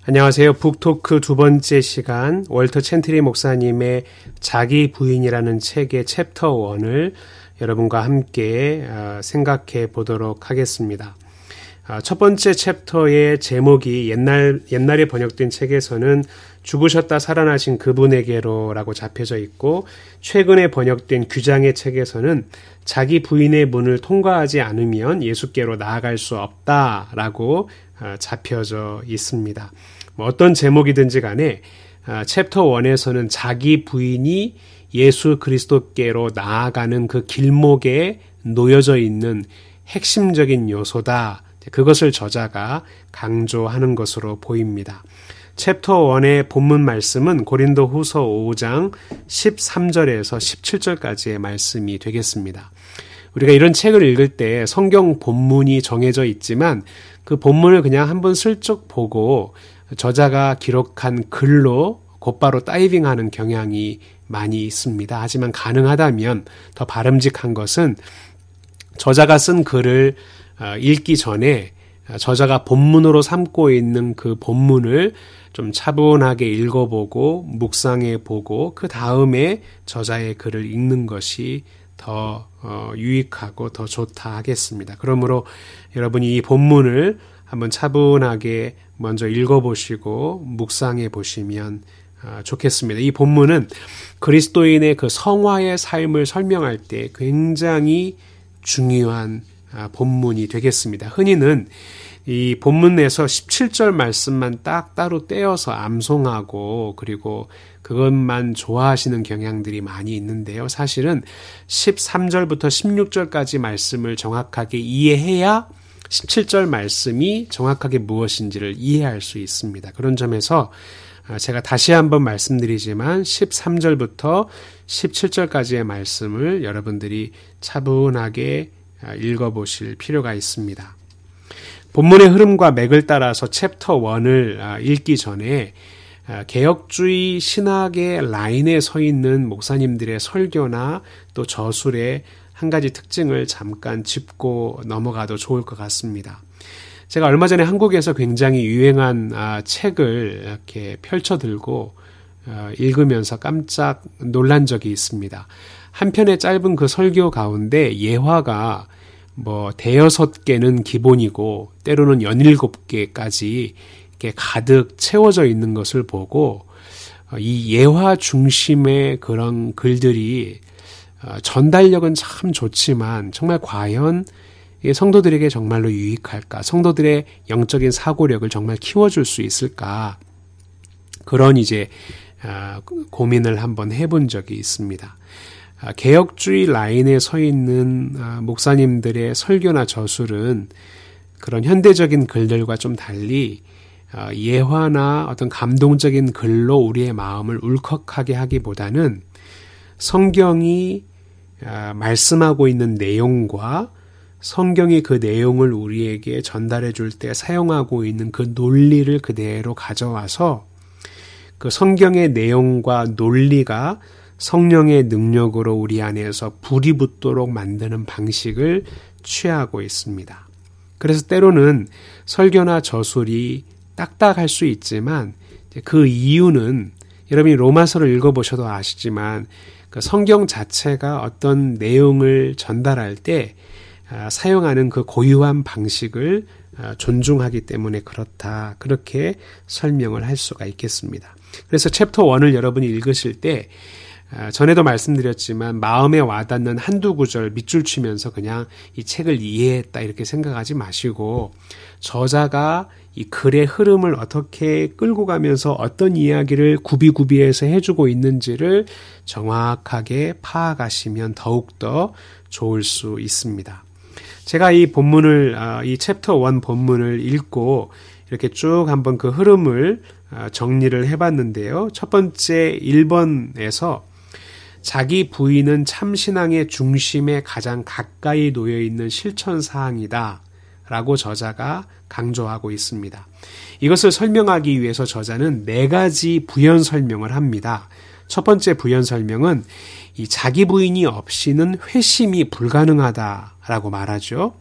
안녕하세요. 북토크 두 번째 시간 월터 챈트리 목사님의 자기 부인이라는 책의 챕터 1을 여러분과 함께 생각해 보도록 하겠습니다. 첫 번째 챕터의 제목이 옛날에 번역된 책에서는 죽으셨다 살아나신 그분에게로라고 잡혀져 있고, 최근에 번역된 규장의 책에서는 자기 부인의 문을 통과하지 않으면 예수께로 나아갈 수 없다라고 잡혀져 있습니다. 어떤 제목이든지 간에 챕터 1에서는 자기 부인이 예수 그리스도께로 나아가는 그 길목에 놓여져 있는 핵심적인 요소다. 그것을 저자가 강조하는 것으로 보입니다. 챕터 1의 본문 말씀은 고린도 후서 5장 13절에서 17절까지의 말씀이 되겠습니다. 우리가 이런 책을 읽을 때 성경 본문이 정해져 있지만 그 본문을 그냥 한번 슬쩍 보고 저자가 기록한 글로 곧바로 다이빙하는 경향이 많이 있습니다. 하지만 가능하다면 더 바람직한 것은 저자가 쓴 글을 읽기 전에 저자가 본문으로 삼고 있는 그 본문을 좀 차분하게 읽어보고 묵상해보고 그 다음에 저자의 글을 읽는 것이 더 유익하고 더 좋다 하겠습니다. 그러므로 여러분이 이 본문을 한번 차분하게 먼저 읽어보시고 묵상해 보시면 좋겠습니다. 이 본문은 그리스도인의 그 성화의 삶을 설명할 때 굉장히 중요한 본문이 되겠습니다. 흔히는 이 본문에서 17절 말씀만 딱 따로 떼어서 암송하고 그리고 그것만 좋아하시는 경향들이 많이 있는데요. 사실은 13절부터 16절까지 말씀을 정확하게 이해해야 17절 말씀이 정확하게 무엇인지를 이해할 수 있습니다. 그런 점에서 제가 다시 한번 말씀드리지만 13절부터 17절까지의 말씀을 여러분들이 차분하게 읽어보실 필요가 있습니다. 본문의 흐름과 맥을 따라서 챕터 1을 읽기 전에 개혁주의 신학의 라인에 서 있는 목사님들의 설교나 또 저술의 한 가지 특징을 잠깐 짚고 넘어가도 좋을 것 같습니다. 제가 얼마 전에 한국에서 굉장히 유행한 책을 이렇게 펼쳐들고 읽으면서 깜짝 놀란 적이 있습니다. 한 편의 짧은 그 설교 가운데 예화가 대여섯 개는 기본이고 때로는 17개까지 이렇게 가득 채워져 있는 것을 보고 이 예화 중심의 그런 글들이 전달력은 참 좋지만 정말 과연 성도들에게 정말로 유익할까? 성도들의 영적인 사고력을 정말 키워줄 수 있을까? 그런 고민을 한번 해본 적이 있습니다. 개혁주의 라인에 서 있는 목사님들의 설교나 저술은 그런 현대적인 글들과 좀 달리 예화나 어떤 감동적인 글로 우리의 마음을 울컥하게 하기보다는 성경이 말씀하고 있는 내용과 성경이 그 내용을 우리에게 전달해 줄 때 사용하고 있는 그 논리를 그대로 가져와서 그 성경의 내용과 논리가 성령의 능력으로 우리 안에서 불이 붙도록 만드는 방식을 취하고 있습니다. 그래서 때로는 설교나 저술이 딱딱할 수 있지만 그 이유는 여러분이 로마서를 읽어보셔도 아시지만 그 성경 자체가 어떤 내용을 전달할 때 사용하는 그 고유한 방식을 존중하기 때문에 그렇다. 그렇게 설명을 할 수가 있겠습니다. 그래서 챕터 1을 여러분이 읽으실 때 전에도 말씀드렸지만 마음에 와닿는 한두 구절 밑줄 치면서 그냥 이 책을 이해했다 이렇게 생각하지 마시고 저자가 이 글의 흐름을 어떻게 끌고 가면서 어떤 이야기를 구비구비해서 해주고 있는지를 정확하게 파악하시면 더욱더 좋을 수 있습니다. 제가 이 챕터 1 본문을 읽고 이렇게 쭉 한번 그 흐름을 정리를 해봤는데요. 첫 번째 1번에서 자기 부인은 참신앙의 중심에 가장 가까이 놓여 있는 실천사항이다 라고 저자가 강조하고 있습니다. 이것을 설명하기 위해서 저자는 4가지 부연 설명을 합니다. 첫 번째 부연 설명은 이 자기 부인이 없이는 회심이 불가능하다라고 말하죠.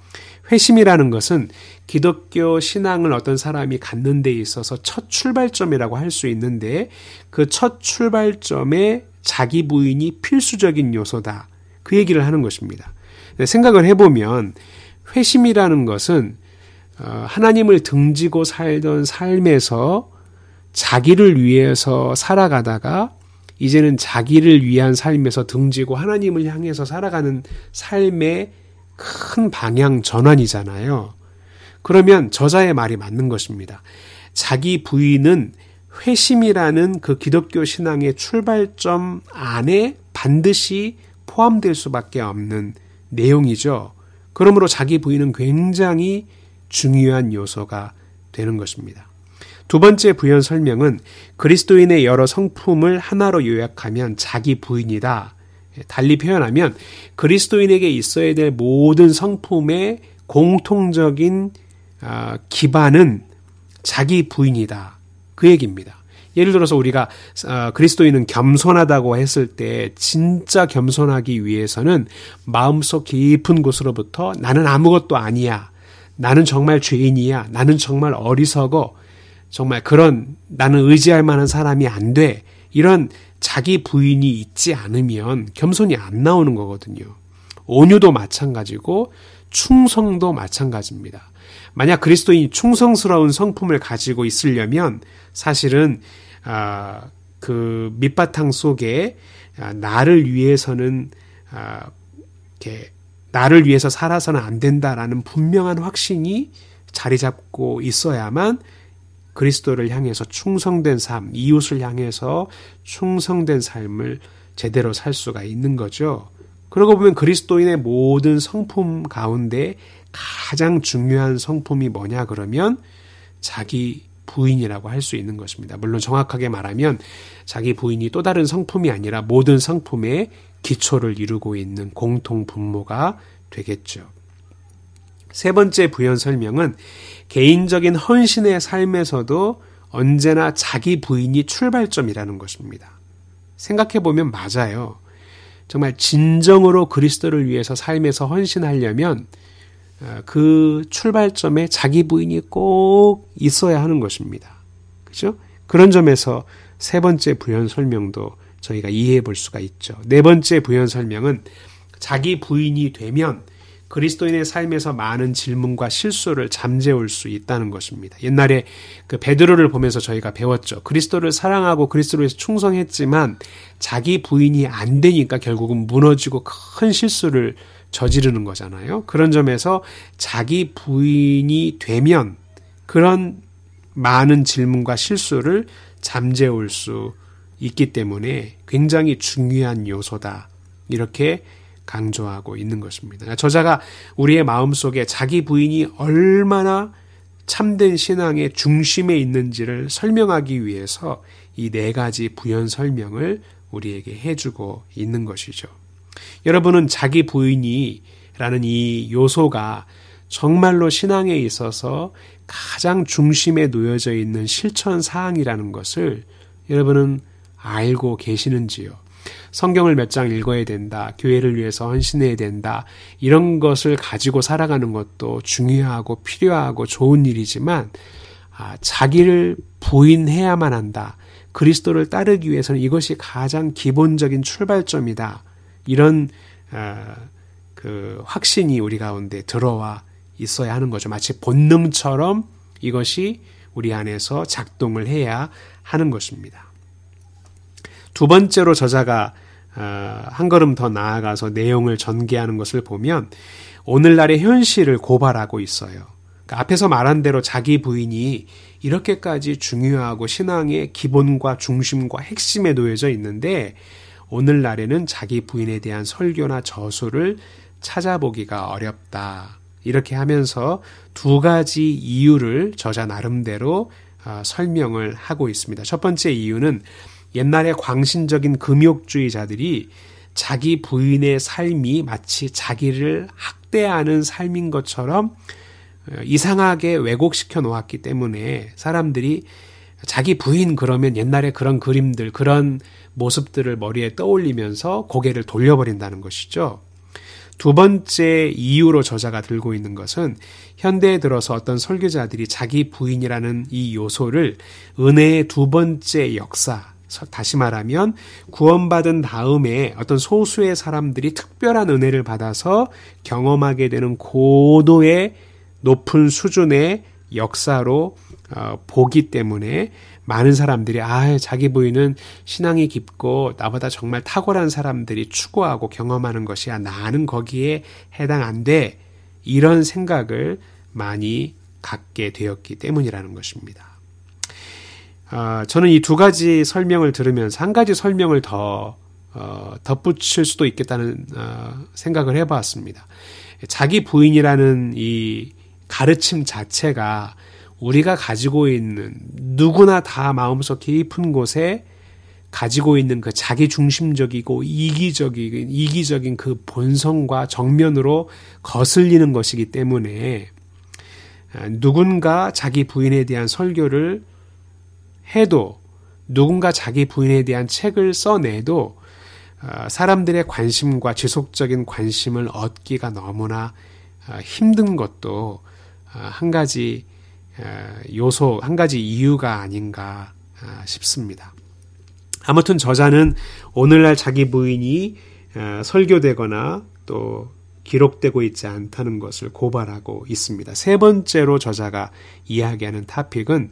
회심이라는 것은 기독교 신앙을 어떤 사람이 갖는 데 있어서 첫 출발점이라고 할 수 있는데 그 첫 출발점에 자기 부인이 필수적인 요소다. 그 얘기를 하는 것입니다. 생각을 해보면 회심이라는 것은 하나님을 등지고 살던 삶에서 자기를 위해서 살아가다가 이제는 자기를 위한 삶에서 등지고 하나님을 향해서 살아가는 삶의 큰 방향 전환이잖아요. 그러면 저자의 말이 맞는 것입니다. 자기 부인은 회심이라는 그 기독교 신앙의 출발점 안에 반드시 포함될 수밖에 없는 내용이죠. 그러므로 자기 부인은 굉장히 중요한 요소가 되는 것입니다. 두 번째 부연 설명은 그리스도인의 여러 성품을 하나로 요약하면 자기 부인이다. 달리 표현하면 그리스도인에게 있어야 될 모든 성품의 공통적인 기반은 자기 부인이다. 그 얘기입니다. 예를 들어서 우리가 그리스도인은 겸손하다고 했을 때 진짜 겸손하기 위해서는 마음속 깊은 곳으로부터 나는 아무것도 아니야. 나는 정말 죄인이야. 나는 정말 어리석어. 정말 그런 나는 의지할 만한 사람이 안 돼. 이런 자기 부인이 있지 않으면 겸손이 안 나오는 거거든요. 온유도 마찬가지고 충성도 마찬가지입니다. 만약 그리스도인이 충성스러운 성품을 가지고 있으려면 사실은 그 밑바탕 속에 나를 위해서는 나를 위해서 살아서는 안 된다라는 분명한 확신이 자리 잡고 있어야만 그리스도를 향해서 충성된 삶, 이웃을 향해서 충성된 삶을 제대로 살 수가 있는 거죠. 그러고 보면 그리스도인의 모든 성품 가운데 가장 중요한 성품이 뭐냐 그러면 자기 부인이라고 할 수 있는 것입니다. 물론 정확하게 말하면 자기 부인이 또 다른 성품이 아니라 모든 성품의 기초를 이루고 있는 공통 분모가 되겠죠. 세 번째 부연 설명은 개인적인 헌신의 삶에서도 언제나 자기 부인이 출발점이라는 것입니다. 생각해보면 맞아요. 정말 진정으로 그리스도를 위해서 삶에서 헌신하려면 그 출발점에 자기 부인이 꼭 있어야 하는 것입니다. 그죠? 그런 점에서 세 번째 부연 설명도 저희가 이해해 볼 수가 있죠. 네 번째 부연 설명은 자기 부인이 되면 그리스도인의 삶에서 많은 질문과 실수를 잠재울 수 있다는 것입니다. 옛날에 그 베드로를 보면서 저희가 배웠죠. 그리스도를 사랑하고 그리스도를 위해서 충성했지만 자기 부인이 안 되니까 결국은 무너지고 큰 실수를 저지르는 거잖아요. 그런 점에서 자기 부인이 되면 그런 많은 질문과 실수를 잠재울 수 있기 때문에 굉장히 중요한 요소다. 이렇게 강조하고 있는 것입니다. 저자가 우리의 마음속에 자기 부인이 얼마나 참된 신앙의 중심에 있는지를 설명하기 위해서 이 네 가지 부연 설명을 우리에게 해주고 있는 것이죠. 여러분은 자기 부인이라는 이 요소가 정말로 신앙에 있어서 가장 중심에 놓여져 있는 실천 사항이라는 것을 여러분은 알고 계시는지요? 성경을 몇 장 읽어야 된다. 교회를 위해서 헌신해야 된다. 이런 것을 가지고 살아가는 것도 중요하고 필요하고 좋은 일이지만 자기를 부인해야만 한다. 그리스도를 따르기 위해서는 이것이 가장 기본적인 출발점이다. 이런 그 확신이 우리 가운데 들어와 있어야 하는 거죠. 마치 본능처럼 이것이 우리 안에서 작동을 해야 하는 것입니다. 두 번째로 저자가 한 걸음 더 나아가서 내용을 전개하는 것을 보면 오늘날의 현실을 고발하고 있어요. 그러니까 앞에서 말한 대로 자기 부인이 이렇게까지 중요하고 신앙의 기본과 중심과 핵심에 놓여져 있는데 오늘날에는 자기 부인에 대한 설교나 저수를 찾아보기가 어렵다. 이렇게 하면서 두 가지 이유를 저자 나름대로 설명을 하고 있습니다. 첫 번째 이유는 옛날의 광신적인 금욕주의자들이 자기 부인의 삶이 마치 자기를 학대하는 삶인 것처럼 이상하게 왜곡시켜 놓았기 때문에 사람들이 자기 부인 그러면 옛날에 그런 그림들, 그런 모습들을 머리에 떠올리면서 고개를 돌려버린다는 것이죠. 두 번째 이유로 저자가 들고 있는 것은 현대에 들어서 어떤 설교자들이 자기 부인이라는 이 요소를 은혜의 두 번째 역사, 다시 말하면 구원받은 다음에 어떤 소수의 사람들이 특별한 은혜를 받아서 경험하게 되는 고도의 높은 수준의 역사로 보기 때문에 많은 사람들이 자기 부인은 신앙이 깊고 나보다 정말 탁월한 사람들이 추구하고 경험하는 것이야. 나는 거기에 해당 안 돼. 이런 생각을 많이 갖게 되었기 때문이라는 것입니다. 저는 이 두 가지 설명을 들으면서 한 가지 설명을 더 덧붙일 수도 있겠다는 생각을 해보았습니다. 자기 부인이라는 이 가르침 자체가 우리가 가지고 있는 누구나 다 마음속 깊은 곳에 가지고 있는 그 자기 중심적이고 이기적인 그 본성과 정면으로 거슬리는 것이기 때문에 누군가 자기 부인에 대한 설교를 해도 누군가 자기 부인에 대한 책을 써내도 사람들의 관심과 지속적인 관심을 얻기가 너무나 힘든 것도 한 가지 요소, 한 가지 이유가 아닌가 싶습니다. 아무튼 저자는 오늘날 자기 부인이 설교되거나 또 기록되고 있지 않다는 것을 고발하고 있습니다. 세 번째로 저자가 이야기하는 토픽은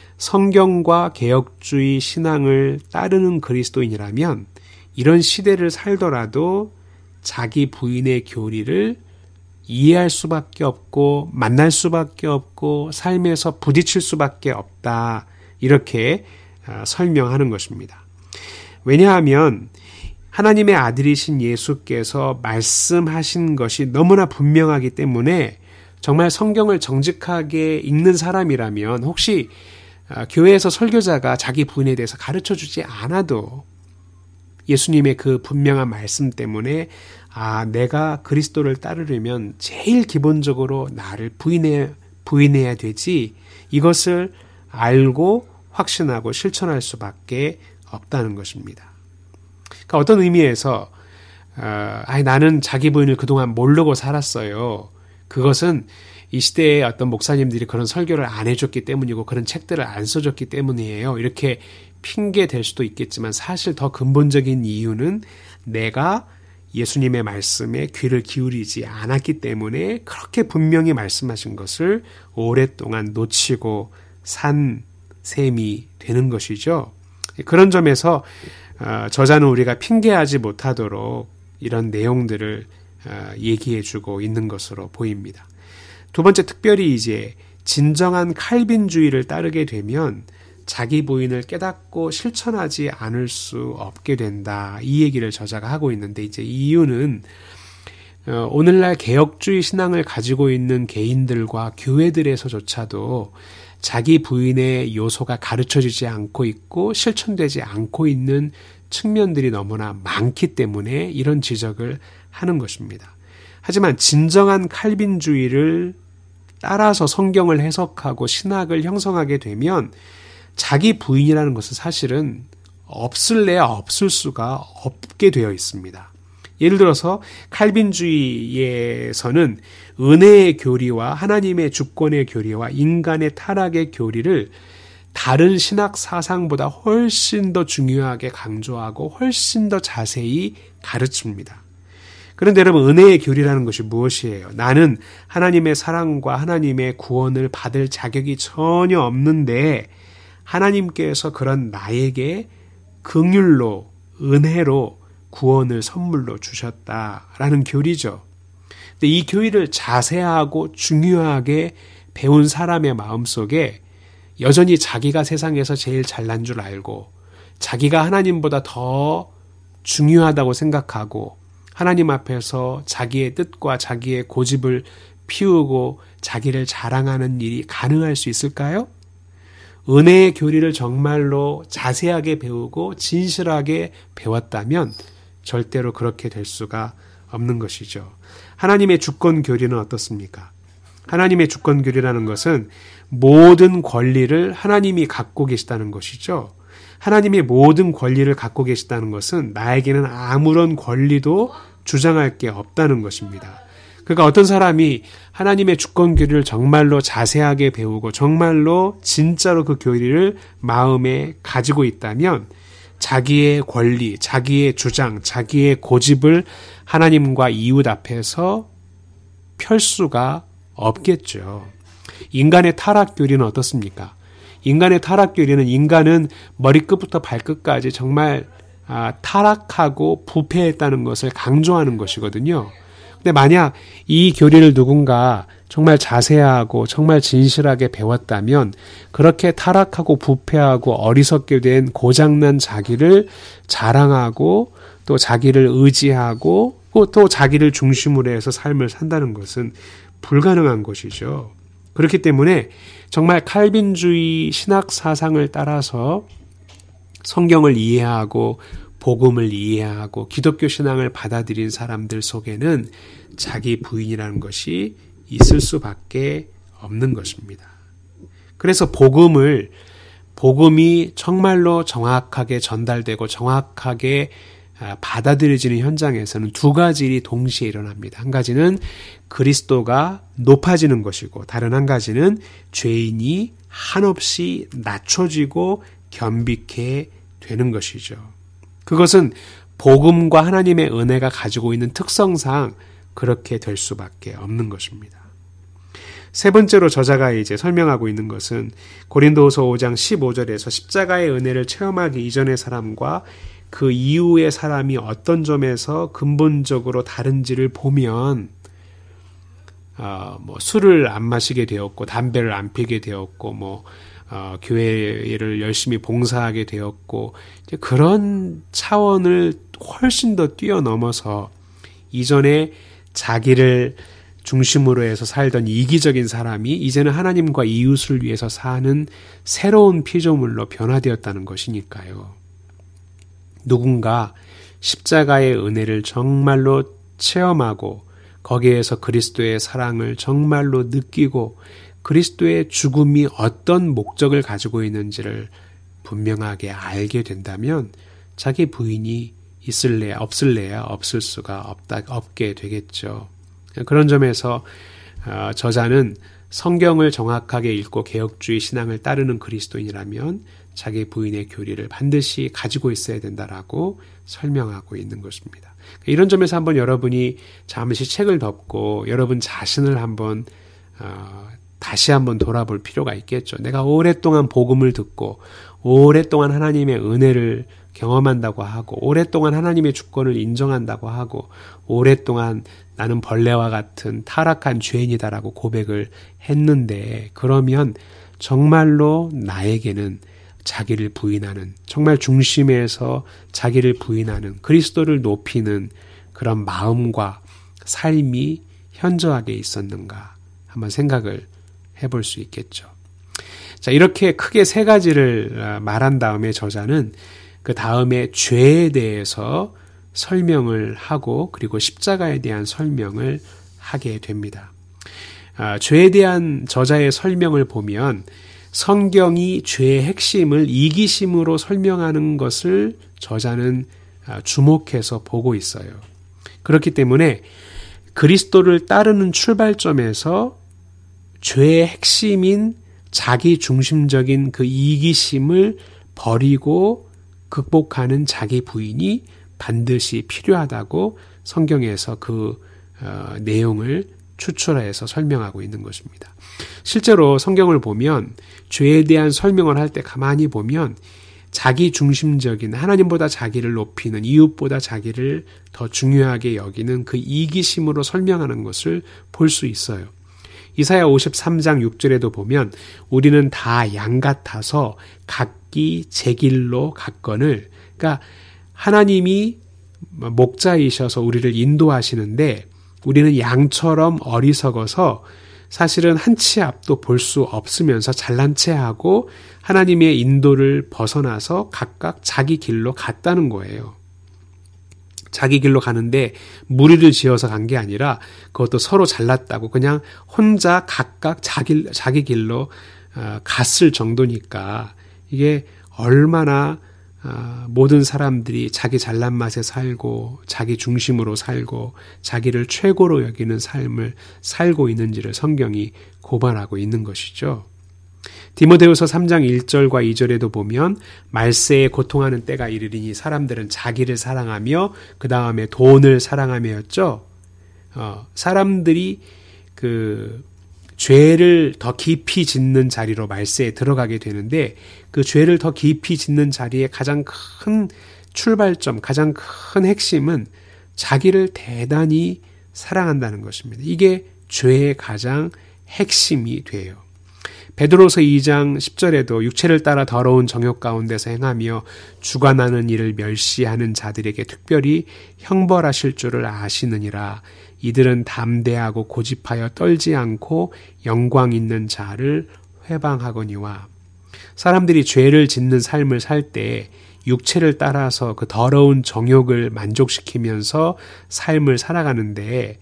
성경과 개혁주의 신앙을 따르는 그리스도인이라면 이런 시대를 살더라도 자기 부인의 교리를 이해할 수밖에 없고 만날 수밖에 없고 삶에서 부딪힐 수밖에 없다. 이렇게 설명하는 것입니다. 왜냐하면 하나님의 아들이신 예수께서 말씀하신 것이 너무나 분명하기 때문에 정말 성경을 정직하게 읽는 사람이라면 혹시 교회에서 설교자가 자기 부인에 대해서 가르쳐주지 않아도 예수님의 그 분명한 말씀 때문에 내가 그리스도를 따르려면 제일 기본적으로 나를 부인해야 되지, 이것을 알고 확신하고 실천할 수밖에 없다는 것입니다. 그러니까 어떤 의미에서 나는 자기 부인을 그동안 모르고 살았어요. 그것은 이 시대에 어떤 목사님들이 그런 설교를 안 해줬기 때문이고 그런 책들을 안 써줬기 때문이에요. 이렇게 핑계 될 수도 있겠지만 사실 더 근본적인 이유는 내가 예수님의 말씀에 귀를 기울이지 않았기 때문에 그렇게 분명히 말씀하신 것을 오랫동안 놓치고 산 셈이 되는 것이죠. 그런 점에서 저자는 우리가 핑계하지 못하도록 이런 내용들을 얘기해주고 있는 것으로 보입니다. 두 번째, 특별히 이제 진정한 칼빈주의를 따르게 되면 자기 부인을 깨닫고 실천하지 않을 수 없게 된다. 이 얘기를 저자가 하고 있는데 이제 이유는 오늘날 개혁주의 신앙을 가지고 있는 개인들과 교회들에서조차도 자기 부인의 요소가 가르쳐지지 않고 있고 실천되지 않고 있는 측면들이 너무나 많기 때문에 이런 지적을 하는 것입니다. 하지만 진정한 칼빈주의를 따라서 성경을 해석하고 신학을 형성하게 되면 자기 부인이라는 것은 사실은 없을래야 없을 수가 없게 되어 있습니다. 예를 들어서 칼빈주의에서는 은혜의 교리와 하나님의 주권의 교리와 인간의 타락의 교리를 다른 신학 사상보다 훨씬 더 중요하게 강조하고 훨씬 더 자세히 가르칩니다. 그런데 여러분, 은혜의 교리라는 것이 무엇이에요? 나는 하나님의 사랑과 하나님의 구원을 받을 자격이 전혀 없는데 하나님께서 그런 나에게 긍휼로, 은혜로 구원을 선물로 주셨다라는 교리죠. 근데 이 교리를 자세하고 중요하게 배운 사람의 마음속에 여전히 자기가 세상에서 제일 잘난 줄 알고 자기가 하나님보다 더 중요하다고 생각하고 하나님 앞에서 자기의 뜻과 자기의 고집을 피우고 자기를 자랑하는 일이 가능할 수 있을까요? 은혜의 교리를 정말로 자세하게 배우고 진실하게 배웠다면 절대로 그렇게 될 수가 없는 것이죠. 하나님의 주권 교리는 어떻습니까? 하나님의 주권 교리라는 것은 모든 권리를 하나님이 갖고 계시다는 것이죠. 하나님이 모든 권리를 갖고 계시다는 것은 나에게는 아무런 권리도 주장할 게 없다는 것입니다. 그러니까 어떤 사람이 하나님의 주권 교리를 정말로 자세하게 배우고 정말로 진짜로 그 교리를 마음에 가지고 있다면 자기의 권리, 자기의 주장, 자기의 고집을 하나님과 이웃 앞에서 펼 수가 없겠죠. 인간의 타락 교리는 어떻습니까? 인간의 타락 교리는 인간은 머리끝부터 발끝까지 정말 타락하고 부패했다는 것을 강조하는 것이거든요. 근데 만약 이 교리를 누군가 정말 자세하고 정말 진실하게 배웠다면 그렇게 타락하고 부패하고 어리석게 된 고장난 자기를 자랑하고 또 자기를 의지하고 또 자기를 중심으로 해서 삶을 산다는 것은 불가능한 것이죠. 그렇기 때문에 정말 칼빈주의 신학 사상을 따라서 성경을 이해하고 복음을 이해하고 기독교 신앙을 받아들인 사람들 속에는 자기 부인이라는 것이 있을 수밖에 없는 것입니다. 그래서 복음이 정말로 정확하게 전달되고 정확하게 받아들여지는 현장에서는 두 가지 일이 동시에 일어납니다. 한 가지는 그리스도가 높아지는 것이고 다른 한 가지는 죄인이 한없이 낮춰지고 겸비케 되는 것이죠. 그것은 복음과 하나님의 은혜가 가지고 있는 특성상 그렇게 될 수밖에 없는 것입니다. 세 번째로 저자가 이제 설명하고 있는 것은 고린도후서 5장 15절에서 십자가의 은혜를 체험하기 이전의 사람과 그 이후의 사람이 어떤 점에서 근본적으로 다른지를 보면 술을 안 마시게 되었고 담배를 안 피게 되었고 교회를 열심히 봉사하게 되었고 이제 그런 차원을 훨씬 더 뛰어넘어서 이전에 자기를 중심으로 해서 살던 이기적인 사람이 이제는 하나님과 이웃을 위해서 사는 새로운 피조물로 변화되었다는 것이니까요. 누군가 십자가의 은혜를 정말로 체험하고 거기에서 그리스도의 사랑을 정말로 느끼고 그리스도의 죽음이 어떤 목적을 가지고 있는지를 분명하게 알게 된다면 자기 부인이 있을래야 없을래야 없을 수가 없게 되겠죠. 그런 점에서 저자는 성경을 정확하게 읽고 개혁주의 신앙을 따르는 그리스도인이라면 자기 부인의 교리를 반드시 가지고 있어야 된다라고 설명하고 있는 것입니다. 이런 점에서 한번 여러분이 잠시 책을 덮고 여러분 자신을 한번 다시 한번 돌아볼 필요가 있겠죠. 내가 오랫동안 복음을 듣고 오랫동안 하나님의 은혜를 경험한다고 하고 오랫동안 하나님의 주권을 인정한다고 하고 오랫동안 나는 벌레와 같은 타락한 죄인이다라고 고백을 했는데 그러면 정말로 나에게는 자기를 부인하는 정말 중심에서 자기를 부인하는 그리스도를 높이는 그런 마음과 삶이 현저하게 있었는가 한번 생각을 해볼 수 있겠죠. 자, 이렇게 크게 세 가지를 말한 다음에 저자는 그 다음에 죄에 대해서 설명을 하고 그리고 십자가에 대한 설명을 하게 됩니다. 죄에 대한 저자의 설명을 보면 성경이 죄의 핵심을 이기심으로 설명하는 것을 저자는 주목해서 보고 있어요. 그렇기 때문에 그리스도를 따르는 출발점에서 죄의 핵심인 자기 중심적인 그 이기심을 버리고 극복하는 자기 부인이 반드시 필요하다고 성경에서 그 내용을 추출해서 설명하고 있는 것입니다. 실제로 성경을 보면 죄에 대한 설명을 할 때 가만히 보면 자기 중심적인 하나님보다 자기를 높이는 이웃보다 자기를 더 중요하게 여기는 그 이기심으로 설명하는 것을 볼 수 있어요. 이사야 53장 6절에도 보면 우리는 다 양 같아서 각기 제 길로 갔거늘 그러니까 하나님이 목자이셔서 우리를 인도하시는데 우리는 양처럼 어리석어서 사실은 한 치 앞도 볼 수 없으면서 잘난 체하고 하나님의 인도를 벗어나서 각각 자기 길로 갔다는 거예요. 자기 길로 가는데 무리를 지어서 간 게 아니라 그것도 서로 잘났다고 그냥 혼자 각각 자기 길로 갔을 정도니까 이게 얼마나 모든 사람들이 자기 잘난 맛에 살고 자기 중심으로 살고 자기를 최고로 여기는 삶을 살고 있는지를 성경이 고발하고 있는 것이죠. 디모데후서 3장 1절과 2절에도 보면 말세에 고통하는 때가 이르리니 사람들은 자기를 사랑하며 그 다음에 돈을 사랑하며였죠. 사람들이 그 죄를 더 깊이 짓는 자리로 말세에 들어가게 되는데 그 죄를 더 깊이 짓는 자리의 가장 큰 출발점, 가장 큰 핵심은 자기를 대단히 사랑한다는 것입니다. 이게 죄의 가장 핵심이 돼요. 베드로서 2장 10절에도 육체를 따라 더러운 정욕 가운데서 행하며 주관하는 일을 멸시하는 자들에게 특별히 형벌하실 줄을 아시느니라. 이들은 담대하고 고집하여 떨지 않고 영광 있는 자를 회방하거니와. 사람들이 죄를 짓는 삶을 살 때 육체를 따라서 그 더러운 정욕을 만족시키면서 삶을 살아가는데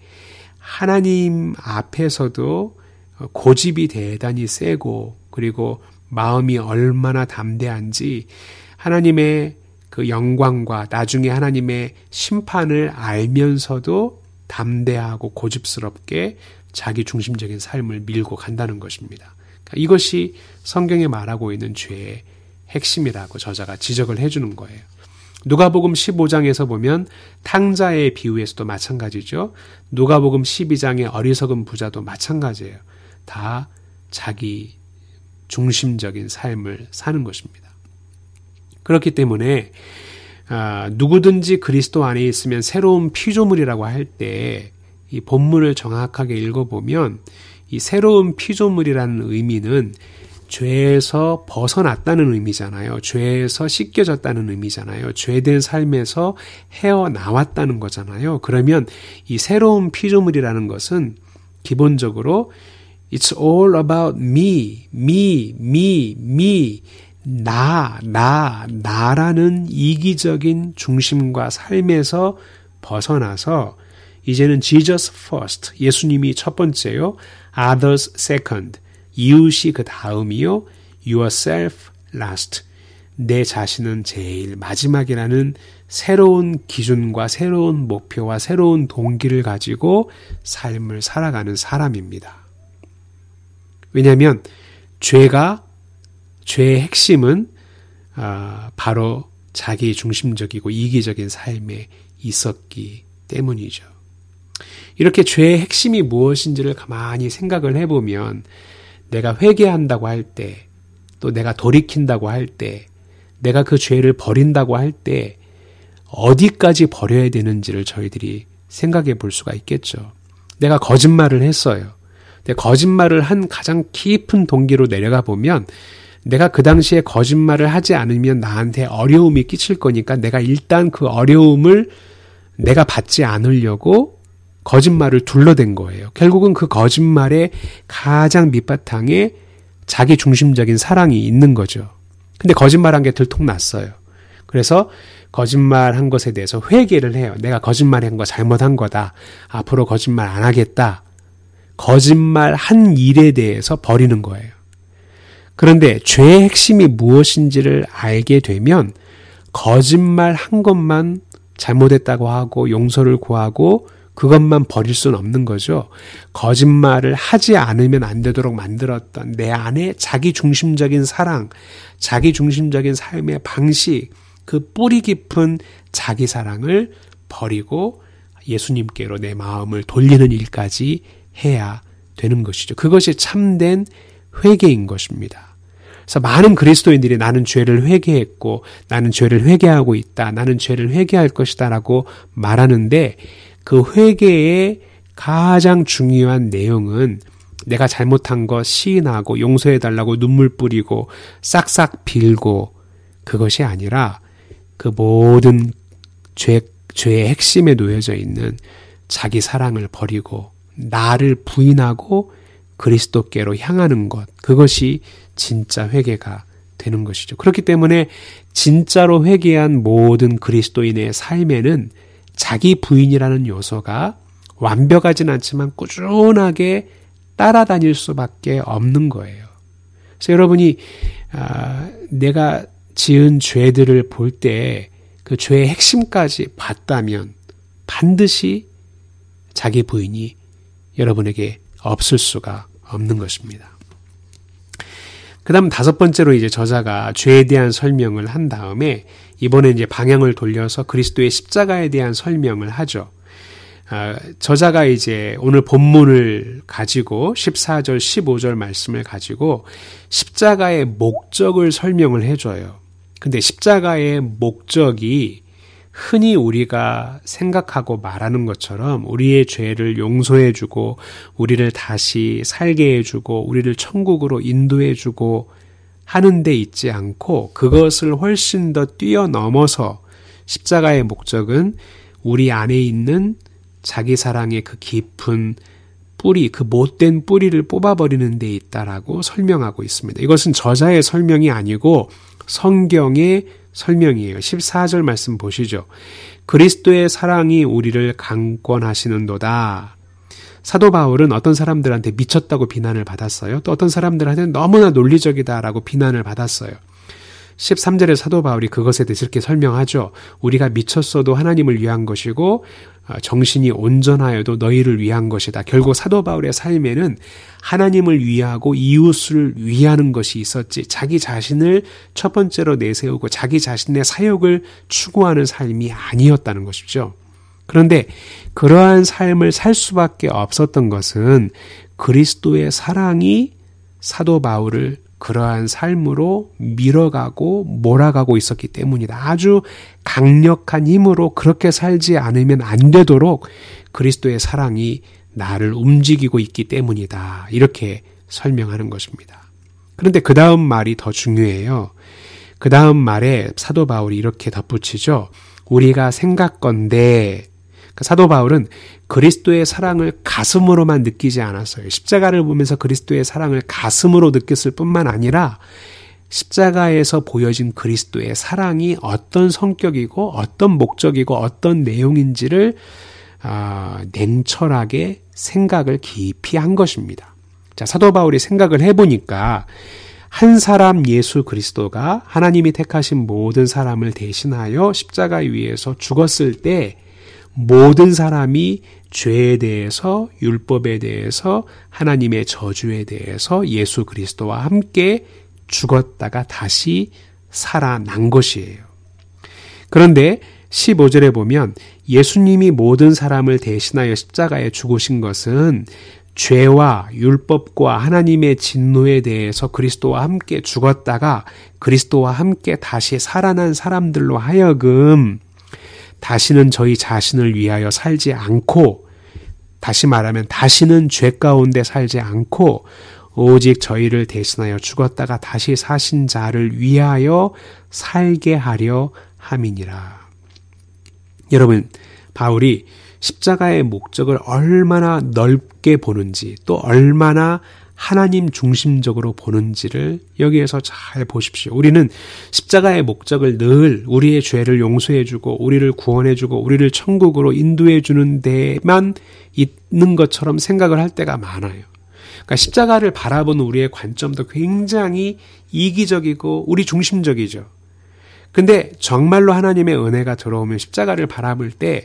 하나님 앞에서도 고집이 대단히 세고 그리고 마음이 얼마나 담대한지 하나님의 그 영광과 나중에 하나님의 심판을 알면서도 담대하고 고집스럽게 자기 중심적인 삶을 밀고 간다는 것입니다. 그러니까 이것이 성경에 말하고 있는 죄의 핵심이라고 저자가 지적을 해주는 거예요. 누가복음 15장에서 보면 탕자의 비유에서도 마찬가지죠. 누가복음 12장의 어리석은 부자도 마찬가지예요. 다 자기 중심적인 삶을 사는 것입니다. 그렇기 때문에 누구든지 그리스도 안에 있으면 새로운 피조물이라고 할 때 이 본문을 정확하게 읽어보면 이 새로운 피조물이라는 의미는 죄에서 벗어났다는 의미잖아요. 죄에서 씻겨졌다는 의미잖아요. 죄된 삶에서 헤어나왔다는 거잖아요. 그러면 이 새로운 피조물이라는 것은 기본적으로 It's all about me, me, me, me. 나라는 이기적인 중심과 삶에서 벗어나서 이제는 Jesus first, 예수님이 첫 번째요. Others second, 이웃이 그 다음이요. Yourself last, 내 자신은 제일 마지막이라는 새로운 기준과 새로운 목표와 새로운 동기를 가지고 삶을 살아가는 사람입니다. 왜냐하면 죄의 핵심은 바로 자기 중심적이고 이기적인 삶에 있었기 때문이죠. 이렇게 죄의 핵심이 무엇인지를 가만히 생각을 해보면 내가 회개한다고 할 때, 또 내가 돌이킨다고 할 때, 내가 그 죄를 버린다고 할 때 어디까지 버려야 되는지를 저희들이 생각해 볼 수가 있겠죠. 내가 거짓말을 했어요. 근데 거짓말을 한 가장 깊은 동기로 내려가 보면 내가 그 당시에 거짓말을 하지 않으면 나한테 어려움이 끼칠 거니까 내가 일단 그 어려움을 내가 받지 않으려고 거짓말을 둘러댄 거예요. 결국은 그 거짓말의 가장 밑바탕에 자기 중심적인 사랑이 있는 거죠. 근데 거짓말한 게 들통났어요. 그래서 거짓말한 것에 대해서 회개를 해요. 내가 거짓말한 거 잘못한 거다. 앞으로 거짓말 안 하겠다. 거짓말한 일에 대해서 버리는 거예요. 그런데 죄의 핵심이 무엇인지를 알게 되면 거짓말한 것만 잘못했다고 하고 용서를 구하고 그것만 버릴 수는 없는 거죠. 거짓말을 하지 않으면 안 되도록 만들었던 내 안에 자기 중심적인 사랑, 자기 중심적인 삶의 방식, 그 뿌리 깊은 자기 사랑을 버리고 예수님께로 내 마음을 돌리는 일까지 해야 되는 것이죠. 그것이 참된 회개인 것입니다. 그래서 많은 그리스도인들이 나는 죄를 회개했고 나는 죄를 회개하고 있다. 나는 죄를 회개할 것이다 라고 말하는데 그 회개의 가장 중요한 내용은 내가 잘못한 거 시인하고 용서해달라고 눈물 뿌리고 싹싹 빌고 그것이 아니라 그 모든 죄의 핵심에 놓여져 있는 자기 사랑을 버리고 나를 부인하고 그리스도께로 향하는 것, 그것이 진짜 회개가 되는 것이죠. 그렇기 때문에 진짜로 회개한 모든 그리스도인의 삶에는 자기 부인이라는 요소가 완벽하진 않지만 꾸준하게 따라다닐 수밖에 없는 거예요. 그래서 여러분이 내가 지은 죄들을 볼 때 그 죄의 핵심까지 봤다면 반드시 자기 부인이 여러분에게 없을 수가 없는 것입니다. 그 다음 5번째로 이제 저자가 죄에 대한 설명을 한 다음에 이번에 이제 방향을 돌려서 그리스도의 십자가에 대한 설명을 하죠. 저자가 이제 오늘 본문을 가지고 14절, 15절 말씀을 가지고 십자가의 목적을 설명을 해줘요. 근데 십자가의 목적이 흔히 우리가 생각하고 말하는 것처럼 우리의 죄를 용서해주고 우리를 다시 살게 해주고 우리를 천국으로 인도해주고 하는 데 있지 않고 그것을 훨씬 더 뛰어넘어서 십자가의 목적은 우리 안에 있는 자기 사랑의 그 깊은 뿌리, 그 못된 뿌리를 뽑아버리는 데 있다라고 설명하고 있습니다. 이것은 저자의 설명이 아니고 성경의 설명이에요. 14절 말씀 보시죠. 그리스도의 사랑이 우리를 강권하시는도다. 사도 바울은 어떤 사람들한테 미쳤다고 비난을 받았어요. 또 어떤 사람들한테는 너무나 논리적이다라고 비난을 받았어요. 13절에 사도 바울이 그것에 대해서 이렇게 설명하죠. 우리가 미쳤어도 하나님을 위한 것이고 정신이 온전하여도 너희를 위한 것이다. 결국 사도 바울의 삶에는 하나님을 위하고 이웃을 위하는 것이 있었지 자기 자신을 첫 번째로 내세우고 자기 자신의 사역을 추구하는 삶이 아니었다는 것이죠. 그런데 그러한 삶을 살 수밖에 없었던 것은 그리스도의 사랑이 사도 바울을 그러한 삶으로 밀어가고 몰아가고 있었기 때문이다. 아주 강력한 힘으로 그렇게 살지 않으면 안 되도록 그리스도의 사랑이 나를 움직이고 있기 때문이다. 이렇게 설명하는 것입니다. 그런데 그 다음 말이 더 중요해요. 그 다음 말에 사도 바울이 이렇게 덧붙이죠. 우리가 생각건대 사도 바울은 그리스도의 사랑을 가슴으로만 느끼지 않았어요. 십자가를 보면서 그리스도의 사랑을 가슴으로 느꼈을 뿐만 아니라 십자가에서 보여진 그리스도의 사랑이 어떤 성격이고 어떤 목적이고 어떤 내용인지를 냉철하게 생각을 깊이 한 것입니다. 자, 사도 바울이 생각을 해보니까 한 사람 예수 그리스도가 하나님이 택하신 모든 사람을 대신하여 십자가 위에서 죽었을 때 모든 사람이 죄에 대해서 율법에 대해서 하나님의 저주에 대해서 예수 그리스도와 함께 죽었다가 다시 살아난 것이에요. 그런데 15절에 보면 예수님이 모든 사람을 대신하여 십자가에 죽으신 것은 죄와 율법과 하나님의 진노에 대해서 그리스도와 함께 죽었다가 그리스도와 함께 다시 살아난 사람들로 하여금 다시는 저희 자신을 위하여 살지 않고 다시 말하면 다시는 죄 가운데 살지 않고 오직 저희를 대신하여 죽었다가 다시 사신 자를 위하여 살게 하려 함이니라. 여러분, 바울이 십자가의 목적을 얼마나 넓게 보는지 또 얼마나 하나님 중심적으로 보는지를 여기에서 잘 보십시오. 우리는 십자가의 목적을 늘 우리의 죄를 용서해주고 우리를 구원해주고 우리를 천국으로 인도해주는 데만 있는 것처럼 생각을 할 때가 많아요. 그러니까 십자가를 바라보는 우리의 관점도 굉장히 이기적이고 우리 중심적이죠. 근데 정말로 하나님의 은혜가 들어오면 십자가를 바라볼 때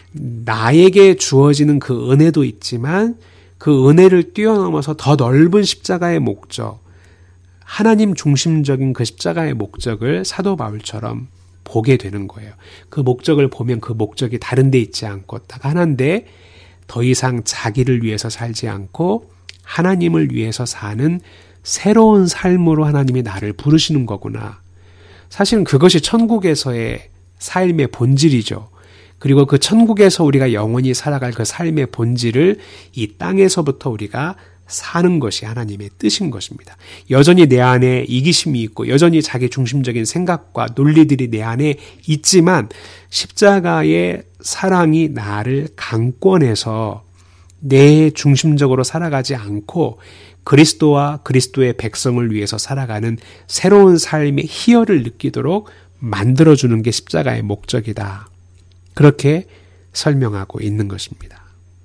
나에게 주어지는 그 은혜도 있지만 그 은혜를 뛰어넘어서 더 넓은 십자가의 목적, 하나님 중심적인 그 십자가의 목적을 사도 바울처럼 보게 되는 거예요. 그 목적을 보면 그 목적이 다른 데 있지 않고 딱 하나인데 더 이상 자기를 위해서 살지 않고 하나님을 위해서 사는 새로운 삶으로 하나님이 나를 부르시는 거구나. 사실은 그것이 천국에서의 삶의 본질이죠. 그리고 그 천국에서 우리가 영원히 살아갈 그 삶의 본질을 이 땅에서부터 우리가 사는 것이 하나님의 뜻인 것입니다. 여전히 내 안에 이기심이 있고 여전히 자기 중심적인 생각과 논리들이 내 안에 있지만 십자가의 사랑이 나를 강권해서 내 중심적으로 살아가지 않고 그리스도와 그리스도의 백성을 위해서 살아가는 새로운 삶의 희열을 느끼도록 만들어주는 게 십자가의 목적이다. 그렇게 설명하고 있는 것입니다.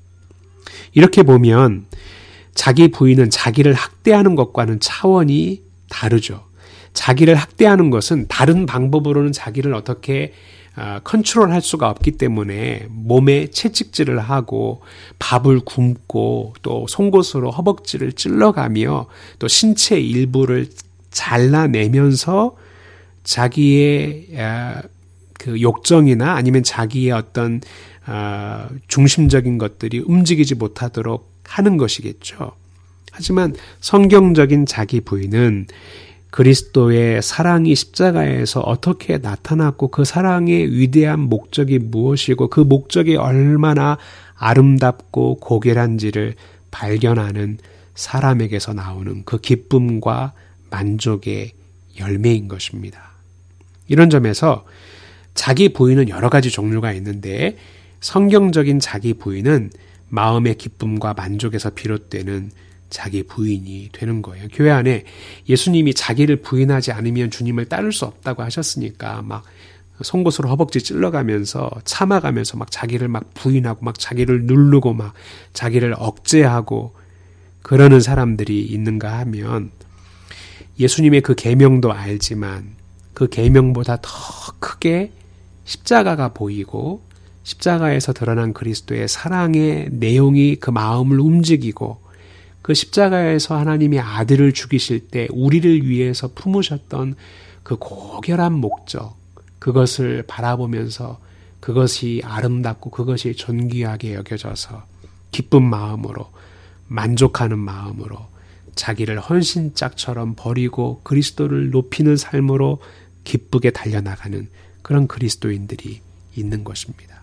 이렇게 보면 자기 부인은 자기를 학대하는 것과는 차원이 다르죠. 자기를 학대하는 것은 다른 방법으로는 자기를 어떻게 컨트롤할 수가 없기 때문에 몸에 채찍질을 하고 밥을 굶고 또 송곳으로 허벅지를 찔러가며 또 신체 일부를 잘라내면서 자기의 그 욕정이나 아니면 자기의 어떤 중심적인 것들이 움직이지 못하도록 하는 것이겠죠. 하지만 성경적인 자기 부인은 그리스도의 사랑이 십자가에서 어떻게 나타났고 그 사랑의 위대한 목적이 무엇이고 그 목적이 얼마나 아름답고 고결한지를 발견하는 사람에게서 나오는 그 기쁨과 만족의 열매인 것입니다. 이런 점에서 자기 부인은 여러 가지 종류가 있는데 성경적인 자기 부인은 마음의 기쁨과 만족에서 비롯되는 자기 부인이 되는 거예요. 교회 안에 예수님이 자기를 부인하지 않으면 주님을 따를 수 없다고 하셨으니까 막 송곳으로 허벅지 찔러가면서 참아가면서 막 자기를 막 부인하고 막 자기를 누르고 막 자기를 억제하고 그러는 사람들이 있는가 하면 예수님의 그 계명도 알지만 그 계명보다 더 크게 십자가가 보이고 십자가에서 드러난 그리스도의 사랑의 내용이 그 마음을 움직이고 그 십자가에서 하나님이 아들을 죽이실 때 우리를 위해서 품으셨던 그 고결한 목적, 그것을 바라보면서 그것이 아름답고 그것이 존귀하게 여겨져서 기쁜 마음으로 만족하는 마음으로 자기를 헌신짝처럼 버리고 그리스도를 높이는 삶으로 기쁘게 달려나가는 그런 그리스도인들이 있는 것입니다.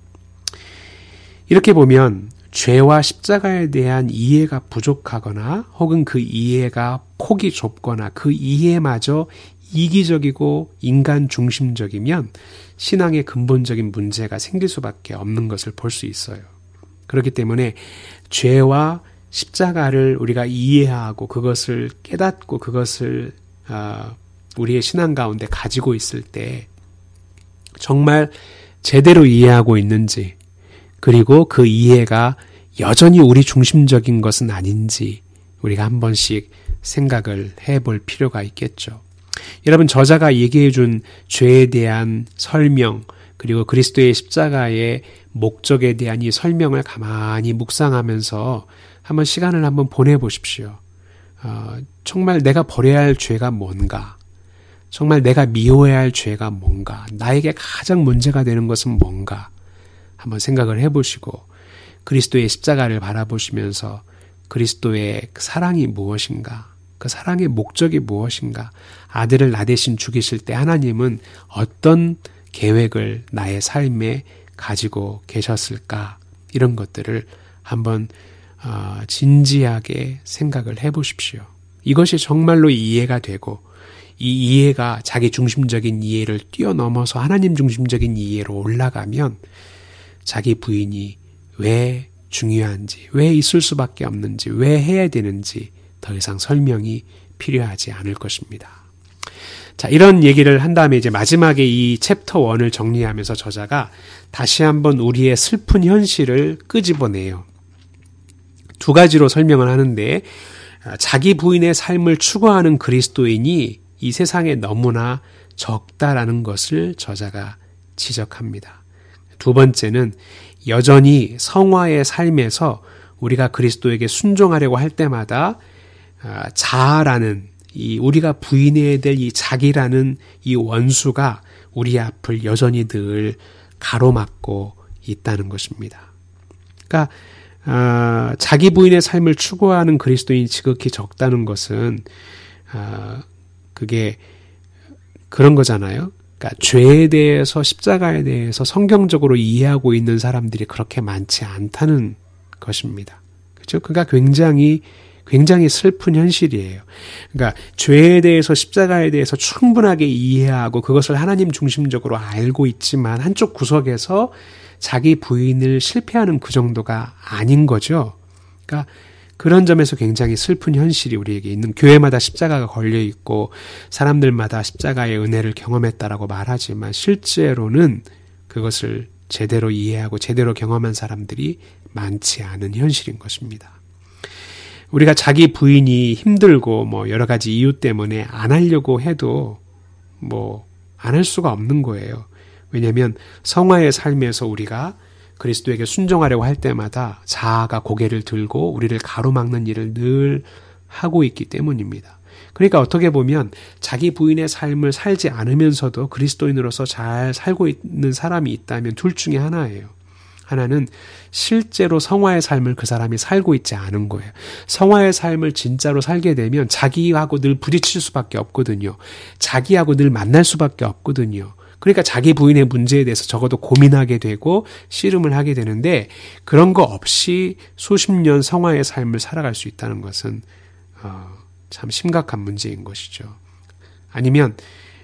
이렇게 보면 죄와 십자가에 대한 이해가 부족하거나 혹은 그 이해가 폭이 좁거나 그 이해마저 이기적이고 인간 중심적이면 신앙의 근본적인 문제가 생길 수밖에 없는 것을 볼 수 있어요. 그렇기 때문에 죄와 십자가를 우리가 이해하고 그것을 깨닫고 그것을 우리의 신앙 가운데 가지고 있을 때 정말 제대로 이해하고 있는지 그리고 그 이해가 여전히 우리 중심적인 것은 아닌지 우리가 한 번씩 생각을 해볼 필요가 있겠죠. 여러분, 저자가 얘기해 준 죄에 대한 설명 그리고 그리스도의 십자가의 목적에 대한 이 설명을 가만히 묵상하면서 한번 시간을 한번 보내보십시오. 정말 내가 버려야 할 죄가 뭔가? 정말 내가 미워해야 할 죄가 뭔가? 나에게 가장 문제가 되는 것은 뭔가? 한번 생각을 해보시고 그리스도의 십자가를 바라보시면서 그리스도의 사랑이 무엇인가? 그 사랑의 목적이 무엇인가? 아들을 나 대신 죽이실 때 하나님은 어떤 계획을 나의 삶에 가지고 계셨을까? 이런 것들을 한번 진지하게 생각을 해보십시오. 이것이 정말로 이해가 되고 이 이해가 자기 중심적인 이해를 뛰어넘어서 하나님 중심적인 이해로 올라가면 자기 부인이 왜 중요한지, 왜 있을 수밖에 없는지, 왜 해야 되는지 더 이상 설명이 필요하지 않을 것입니다. 자, 이런 얘기를 한 다음에 이제 마지막에 이 챕터 1을 정리하면서 저자가 다시 한번 우리의 슬픈 현실을 끄집어내요. 두 가지로 설명을 하는데 자기 부인의 삶을 추구하는 그리스도인이 이 세상에 너무나 적다라는 것을 저자가 지적합니다. 두 번째는 여전히 성화의 삶에서 우리가 그리스도에게 순종하려고 할 때마다 자아라는 이 우리가 부인해야 될 이 자기라는 이 원수가 우리 앞을 여전히 늘 가로막고 있다는 것입니다. 그러니까 자기 부인의 삶을 추구하는 그리스도인이 지극히 적다는 것은 그게 그런 거잖아요. 그러니까 죄에 대해서 십자가에 대해서 성경적으로 이해하고 있는 사람들이 그렇게 많지 않다는 것입니다. 그렇죠? 그러니까 굉장히 슬픈 현실이에요. 그러니까 죄에 대해서 십자가에 대해서 충분하게 이해하고 그것을 하나님 중심적으로 알고 있지만 한쪽 구석에서 자기 부인을 실패하는 그 정도가 아닌 거죠. 그러니까 그런 점에서 굉장히 슬픈 현실이 우리에게 있는, 교회마다 십자가가 걸려 있고 사람들마다 십자가의 은혜를 경험했다라고 말하지만 실제로는 그것을 제대로 이해하고 제대로 경험한 사람들이 많지 않은 현실인 것입니다. 우리가 자기 부인이 힘들고 뭐 여러 가지 이유 때문에 안 하려고 해도 뭐 안 할 수가 없는 거예요. 왜냐하면 성화의 삶에서 우리가 그리스도에게 순종하려고 할 때마다 자아가 고개를 들고 우리를 가로막는 일을 늘 하고 있기 때문입니다. 그러니까 어떻게 보면 자기 부인의 삶을 살지 않으면서도 그리스도인으로서 잘 살고 있는 사람이 있다면 둘 중에 하나예요. 하나는 실제로 성화의 삶을 그 사람이 살고 있지 않은 거예요. 성화의 삶을 진짜로 살게 되면 자기하고 늘 부딪힐 수밖에 없거든요. 자기하고 늘 만날 수밖에 없거든요. 그러니까 자기 부인의 문제에 대해서 적어도 고민하게 되고 씨름을 하게 되는데 그런 거 없이 수십 년 성화의 삶을 살아갈 수 있다는 것은 참 심각한 문제인 것이죠. 아니면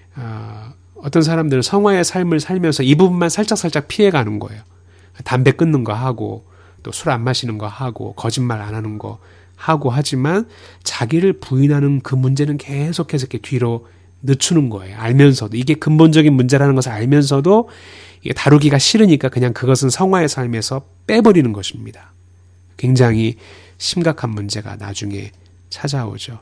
어떤 사람들은 성화의 삶을 살면서 이 부분만 살짝 피해가는 거예요. 담배 끊는 거 하고 또 술 안 마시는 거 하고 거짓말 안 하는 거 하고 하지만 자기를 부인하는 그 문제는 계속해서 이렇게 뒤로 늦추는 거예요. 알면서도 이게 근본적인 문제라는 것을 알면서도 이게 다루기가 싫으니까 그냥 그것은 성화의 삶에서 빼버리는 것입니다. 굉장히 심각한 문제가 나중에 찾아오죠.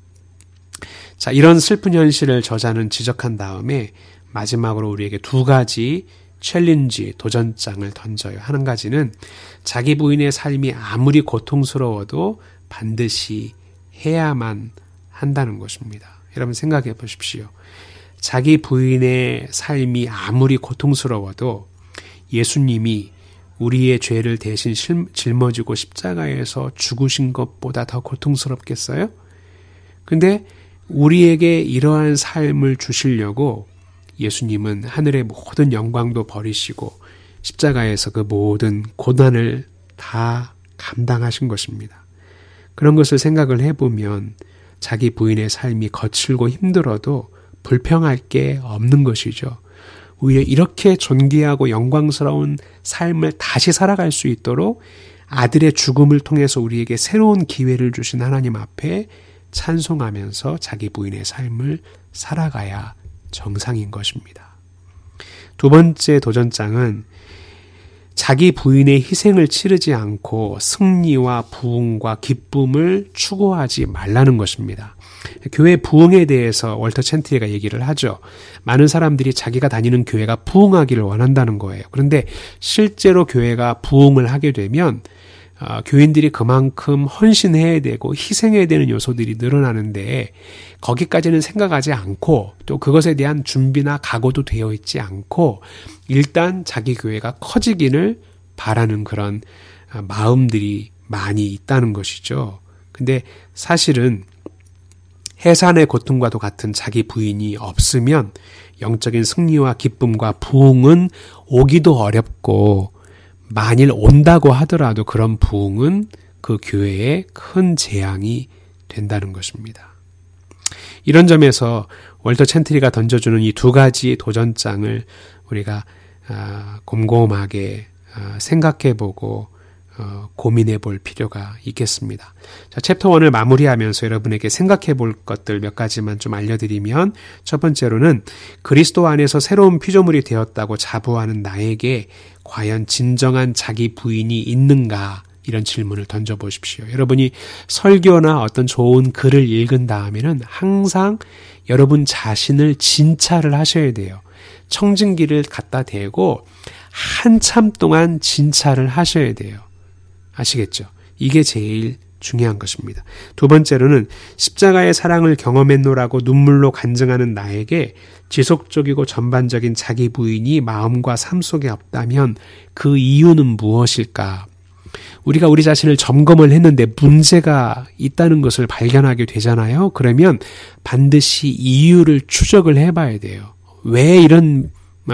자, 이런 슬픈 현실을 저자는 지적한 다음에 마지막으로 우리에게 두 가지 챌린지, 도전장을 던져요. 한 가지는 자기 부인의 삶이 아무리 고통스러워도 반드시 해야만 한다는 것입니다. 여러분 생각해 보십시오. 자기 부인의 삶이 아무리 고통스러워도 예수님이 우리의 죄를 대신 짊어지고 십자가에서 죽으신 것보다 더 고통스럽겠어요? 근데 우리에게 이러한 삶을 주시려고 예수님은 하늘의 모든 영광도 버리시고 십자가에서 그 모든 고난을 다 감당하신 것입니다. 그런 것을 생각을 해보면 자기 부인의 삶이 거칠고 힘들어도 불평할 게 없는 것이죠. 오히려 이렇게 존귀하고 영광스러운 삶을 다시 살아갈 수 있도록 아들의 죽음을 통해서 우리에게 새로운 기회를 주신 하나님 앞에 찬송하면서 자기 부인의 삶을 살아가야 정상인 것입니다. 두 번째 도전장은 자기 부인의 희생을 치르지 않고 승리와 부흥과 기쁨을 추구하지 말라는 것입니다. 교회 부흥에 대해서 월터 챈트리가 얘기를 하죠. 많은 사람들이 자기가 다니는 교회가 부흥하기를 원한다는 거예요. 그런데 실제로 교회가 부흥을 하게 되면 교인들이 그만큼 헌신해야 되고 희생해야 되는 요소들이 늘어나는데 거기까지는 생각하지 않고 또 그것에 대한 준비나 각오도 되어 있지 않고 일단 자기 교회가 커지기를 바라는 그런 마음들이 많이 있다는 것이죠. 근데 사실은 해산의 고통과도 같은 자기 부인이 없으면 영적인 승리와 기쁨과 부흥은 오기도 어렵고 만일 온다고 하더라도 그런 부흥은 그 교회에 큰 재앙이 된다는 것입니다. 이런 점에서 월터 챈트리가 던져주는 이 두 가지 도전장을 우리가 곰곰하게 생각해보고 고민해볼 필요가 있겠습니다. 자, 챕터 1을 마무리하면서 여러분에게 생각해볼 것들 몇 가지만 좀 알려드리면 첫 번째로는 그리스도 안에서 새로운 피조물이 되었다고 자부하는 나에게 과연 진정한 자기 부인이 있는가? 이런 질문을 던져보십시오. 여러분이 설교나 어떤 좋은 글을 읽은 다음에는 항상 여러분 자신을 진찰을 하셔야 돼요. 청진기를 갖다 대고 한참 동안 진찰을 하셔야 돼요. 아시겠죠? 이게 제일 중요한 것입니다. 두 번째로는 십자가의 사랑을 경험했노라고 눈물로 간증하는 나에게 지속적이고 전반적인 자기 부인이 마음과 삶 속에 없다면 그 이유는 무엇일까? 우리가 우리 자신을 점검을 했는데 문제가 있다는 것을 발견하게 되잖아요. 그러면 반드시 이유를 추적을 해봐야 돼요. 왜 이런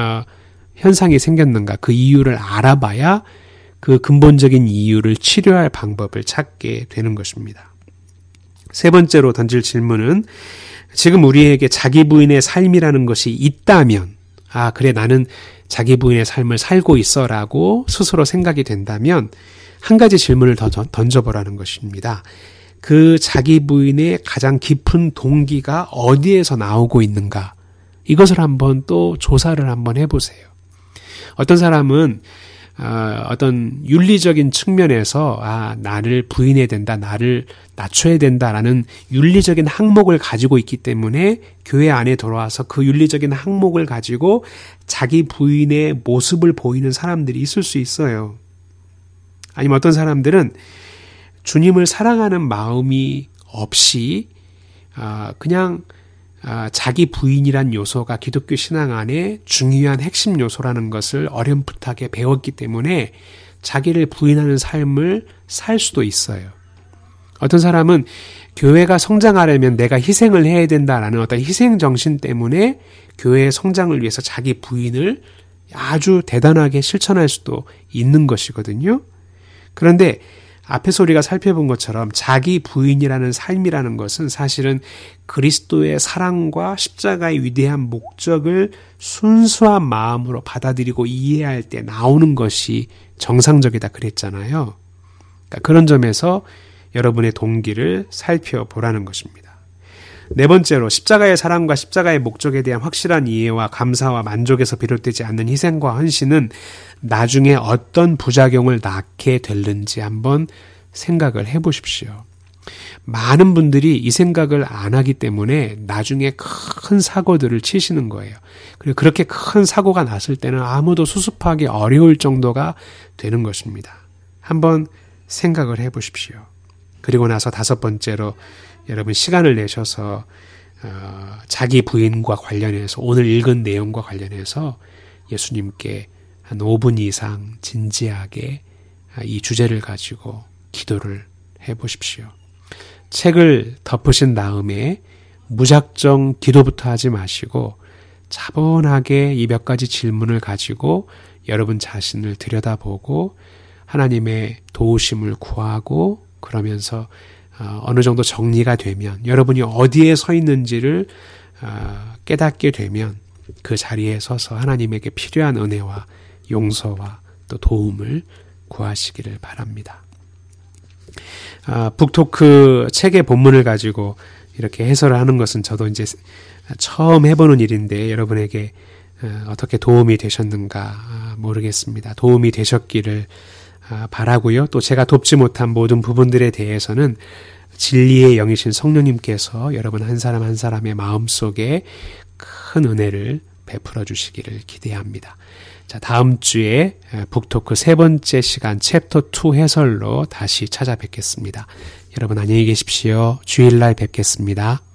현상이 생겼는가? 그 이유를 알아봐야 그 근본적인 이유를 치료할 방법을 찾게 되는 것입니다. 세 번째로 던질 질문은 지금 우리에게 자기 부인의 삶이라는 것이 있다면 그래 나는 자기 부인의 삶을 살고 있어라고 스스로 생각이 된다면 한 가지 질문을 더 던져보라는 것입니다. 그 자기 부인의 가장 깊은 동기가 어디에서 나오고 있는가? 이것을 한번 또 조사를 한번 해보세요. 어떤 사람은 어떤 윤리적인 측면에서 나를 부인해야 된다, 나를 낮춰야 된다라는 윤리적인 항목을 가지고 있기 때문에 교회 안에 들어와서 그 윤리적인 항목을 가지고 자기 부인의 모습을 보이는 사람들이 있을 수 있어요. 아니면 어떤 사람들은 주님을 사랑하는 마음이 없이 그냥 자기 부인이란 요소가 기독교 신앙 안에 중요한 핵심 요소라는 것을 어렴풋하게 배웠기 때문에 자기를 부인하는 삶을 살 수도 있어요. 어떤 사람은 교회가 성장하려면 내가 희생을 해야 된다라는 어떤 희생 정신 때문에 교회의 성장을 위해서 자기 부인을 아주 대단하게 실천할 수도 있는 것이거든요. 그런데 앞에서 우리가 살펴본 것처럼 자기 부인이라는 삶이라는 것은 사실은 그리스도의 사랑과 십자가의 위대한 목적을 순수한 마음으로 받아들이고 이해할 때 나오는 것이 정상적이다 그랬잖아요. 그러니까 그런 점에서 여러분의 동기를 살펴보라는 것입니다. 네 번째로 십자가의 사랑과 십자가의 목적에 대한 확실한 이해와 감사와 만족에서 비롯되지 않는 희생과 헌신은 나중에 어떤 부작용을 낳게 될는지 한번 생각을 해보십시오. 많은 분들이 이 생각을 안 하기 때문에 나중에 큰 사고들을 치시는 거예요. 그리고 그렇게 큰 사고가 났을 때는 아무도 수습하기 어려울 정도가 되는 것입니다. 한번 생각을 해보십시오. 그리고 나서 다섯 번째로 여러분 시간을 내셔서 자기 부인과 관련해서 오늘 읽은 내용과 관련해서 예수님께 한 5분 이상 진지하게 이 주제를 가지고 기도를 해보십시오. 책을 덮으신 다음에 무작정 기도부터 하지 마시고 차분하게 이 몇 가지 질문을 가지고 여러분 자신을 들여다보고 하나님의 도우심을 구하고 그러면서 어느 정도 정리가 되면 여러분이 어디에 서 있는지를 깨닫게 되면 그 자리에 서서 하나님에게 필요한 은혜와 용서와 또 도움을 구하시기를 바랍니다. 북토크 책의 본문을 가지고 이렇게 해설을 하는 것은 저도 이제 처음 해보는 일인데 여러분에게 어떻게 도움이 되셨는가 모르겠습니다. 도움이 되셨기를 바라고요. 또 제가 돕지 못한 모든 부분들에 대해서는 진리의 영이신 성령님께서 여러분 한 사람 한 사람의 마음속에 큰 은혜를 베풀어 주시기를 기대합니다. 자, 다음 주에 북토크 세 번째 시간 챕터 2 해설로 다시 찾아뵙겠습니다. 여러분 안녕히 계십시오. 주일날 뵙겠습니다.